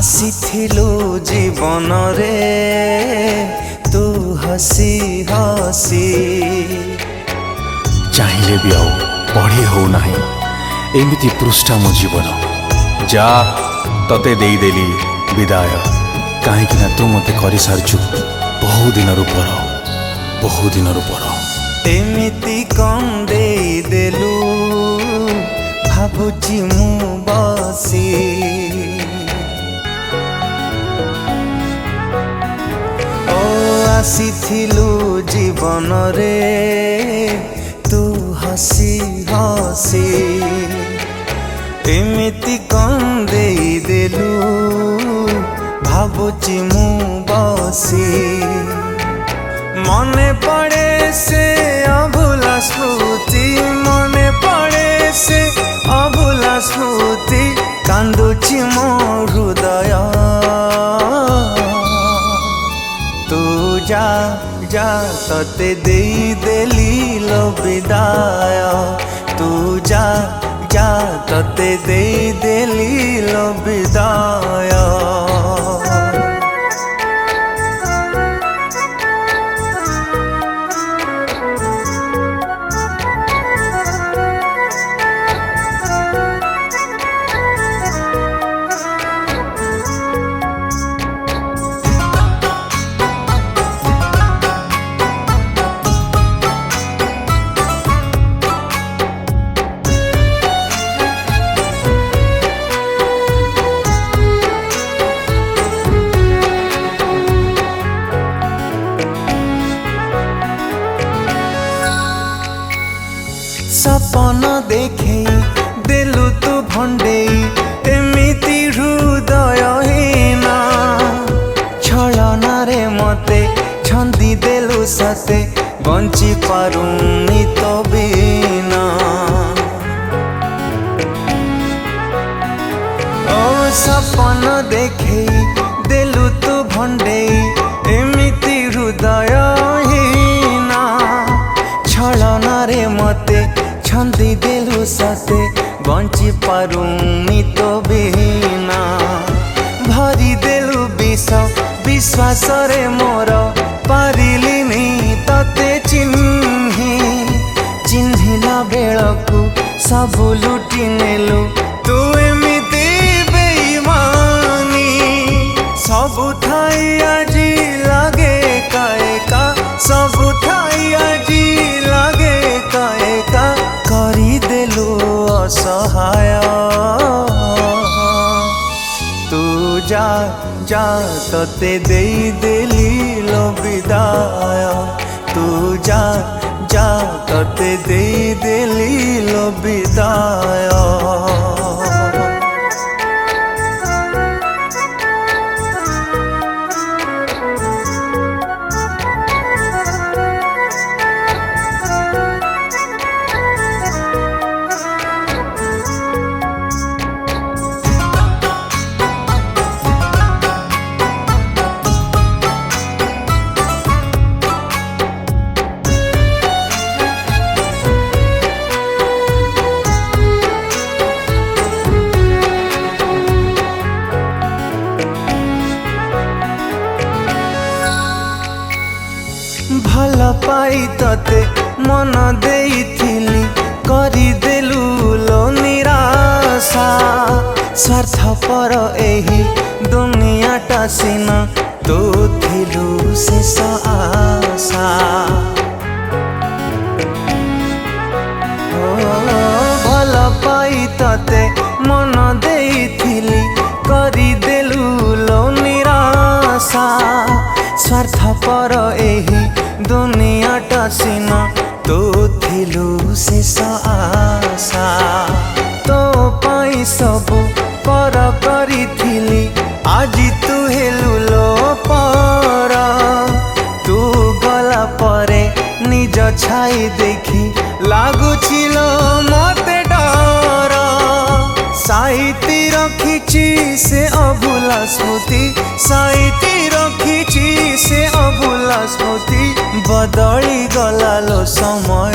आसीथिलु जीवन रे तू हसी हसी चाहिए भी आउ पढ़ी हो नाही एमिति पृष्ठा मो जीवन जा तते देदेली विदाय कहीं तू मते कर सारचु बहु दिन पर एमिति कम देलु भाबुची मु बसी ओ आसीथिलु जीवन रे तू हसी हसी एमिति कम देलु भाबुची मु बसी मने पड़े से अभुला स्मृति मने पड़े से अभुला स्मृति कांदुची मो हृदय तू जा जा तते देली लो विदाय तू जा जा तते देली लो विदाय सपन देखे देलु तू भंडे एमिति हृदयहीन छलना रे मते छंदी देलु सते बंची पारुनी तो बिना ओ सपन देखे देलु तू भंडे एमिति हृदयहीन छलना रे मते छंदी देलु सते बंची पारुनी तो बिना भरी देलु विश्वास रे मोर पारिलिनी तते चिन्हिला बेलकु सबु लुटी नेलु तू एमिति बेईमानी सबु थाई आजी लागे काएका सबु थाई आजी लागे काएका करी देलु असहाय तू जा जा तते देली लो विदाय तू जा जा तते देली लो विदाय भल पाई तते मन देइथिली करी देलु लो निराशा स्वार्थपर एही दुनियाटा सिना तू थिलु शेष आशा भल पाई तते मन देइथिली करी देलु लो निराशा स्वार्थपर एही दुनियाटा सिना तू थिलु शेष आशा तो पाई सबु पर करिथिली आजी तू हेलु लो पर तू गला परे निज छाई देखी लागुछिलो मते डर साइती रखिछि से अभुला स्मृति साइती रखिछि से अभुला स्मृति बदली गला लो समय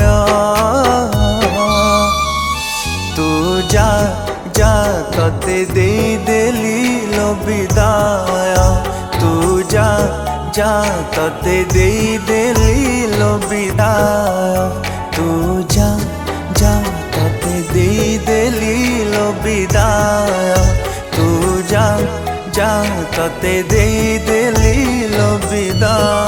तू जा जा तते देली लो लो विदाय तू जा जा तते दे देली लो विदाय तू जा जा तते दे देली लो विदाय तू जा जा तते दे देली लो विदाय।